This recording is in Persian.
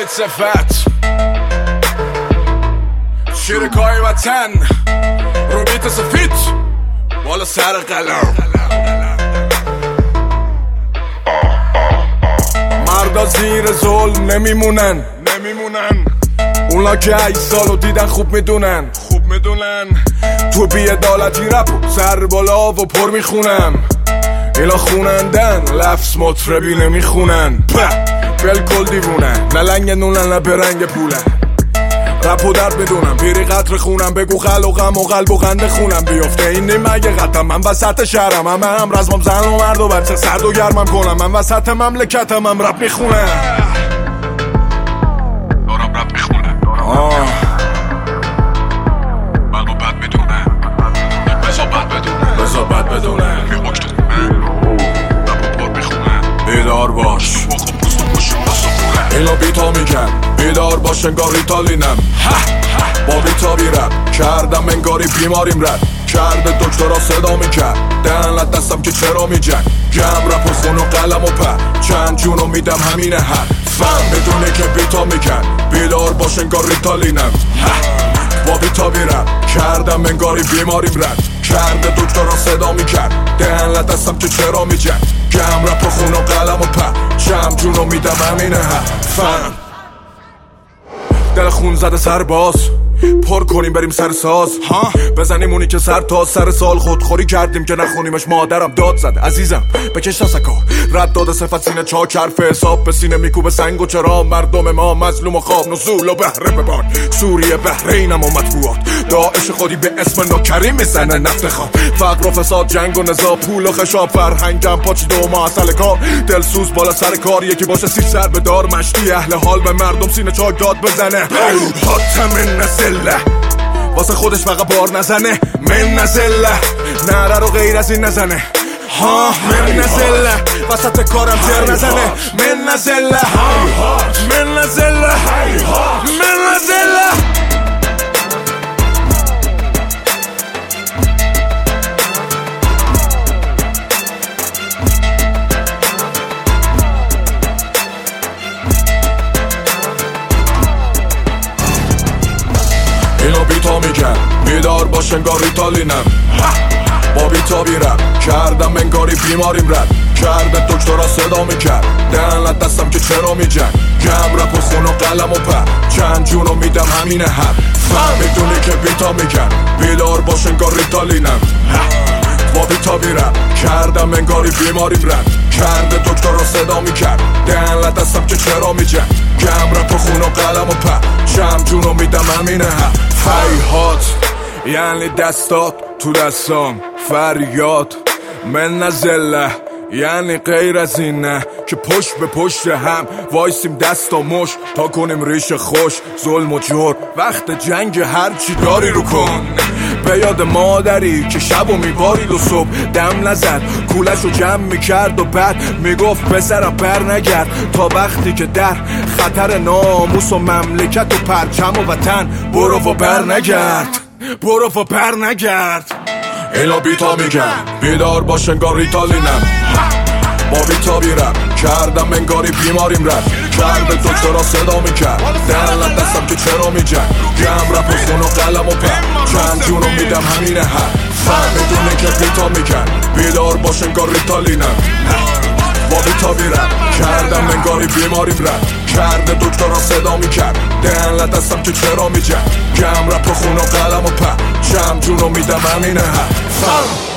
امید صفت شیرکای وطن رو بیت سفید بالا سر قلم. مردا زیر ظلم نمیمونن اونا که 8 سالو دیدن خوب میدونن تو بی‌عدالتی رپ سر بالا و پر میخونم. اینا خونندن لفظ مطربی نمیخونن بالکل دیوونن نه لنگ نونن نه برنگ پولن. رپ و درد بدونم پیری قطر خونم بگو خل و غم و قلب و غنده خونم بیفته این نمگه قطم. من وسط شهرم هم رزمم زن و مرد و بچه سرد و گرمم کنم. من وسط مملکتم هم رپ میخونم دارم رپ میخونم من رو بد میدونم بزا بد بدونم رپ و پر میخونم بیدار باش اینا بیتا میگن بیدار باش انگار ریتالینم با بیتا بیرم کردم انگاری بیماریم رد کرده دکترها صدا میکرد دهنت دستم که چرا میجن گم رپ و خون و قلم و پر چند جونو میدم همینه هر فهم بدونه که بیتا میگن بیدار باش انگار ریتالینم با بیتا بیرم کردم انگاری بیماریم رد کرده دکترها صدا میکرد دهنت دستم که چرا میجن گم رپ و خون و قلم و پر چند جونو میدم همینه هر فهم دل خون زده سرباز پر کنیم بریم سر ساز بزنیم اونی که سر تا سر سال خودخوری کردیم که نخونیمش. مادرم داد زد عزیزم بکش دستکا رد داده صفت سینه چاک حرف حساب به سینه میکوبه سنگ و چرا مردم ما مظلوم و خواب نزول و بهره ببان. سوریه بحرینم و مطبوعات داعش خودی به اسم نوکریم میزنه نفت خواب فقر و فساد جنگ و نزا پول و خشاب فرهنگم پاچ دو معطل کار دلسوز بالا سر کار یکی باشه سی سر به دار مشتی اهل حال به مردم سینه چاک داد بزنه حاتم نزله واسه خودش فقط بار نزنه من نزله نره رو غیر از این نزنه من نزله وسط کارم جر نزنه من نزله من نزله من نزله اینا بیتا میگن بیدار باش انگار ریتالینم با بیتا بیرم کردم انگاری بیماریم رد کرده دکترها صدا میکرد دهنت دستم که چرا میجن گم رپ و خون و قلم و پر چند جونو میدم همینه هر فهم میدونی که بیتا میگن بیدار باش انگار ریتالینم با بیتا بیرم کردم انگاری بیماریم رد کرده دکترها صدا میکرد دهنت دستم که چرا میجن گم رپ و خون و قلم و پر چند جونو میدم همینه هر فیهات یعنی دستات تو دستام فریاد من نزله یعنی غیر از این نه که پشت به پشت هم وایسیم دست و مش تا کنیم ریش خوش ظلم و جور وقت جنگ هرچی داری رو کن به یاد مادری که شب و میبارید و صبح دم نزد کولش رو جمع میکرد و بعد میگفت پسرم بر نگرد تا وقتی که در خطر ناموس و مملکت و پرچم و وطن برو و بر نگرد اینا بیتا میگن بیدار باش انگار ریتالینم با بیتا بیرم کردم انگاری بیماریم رد کرده دکترها صدا میکرد دهنت دستم که چرا میجن گم رپ و خون و قلم و پر چند جونو میدم همینه هر فهم میدونه که بیتا میگن بیدار باش انگار ریتالینم با بیتا بیرم کردم انگاری بیماریم رد کرده دکترها صدا میکرد دهنت دستم که چرا میجن گم رپ و خون و قلم و پر چند جونو میدم همینه هر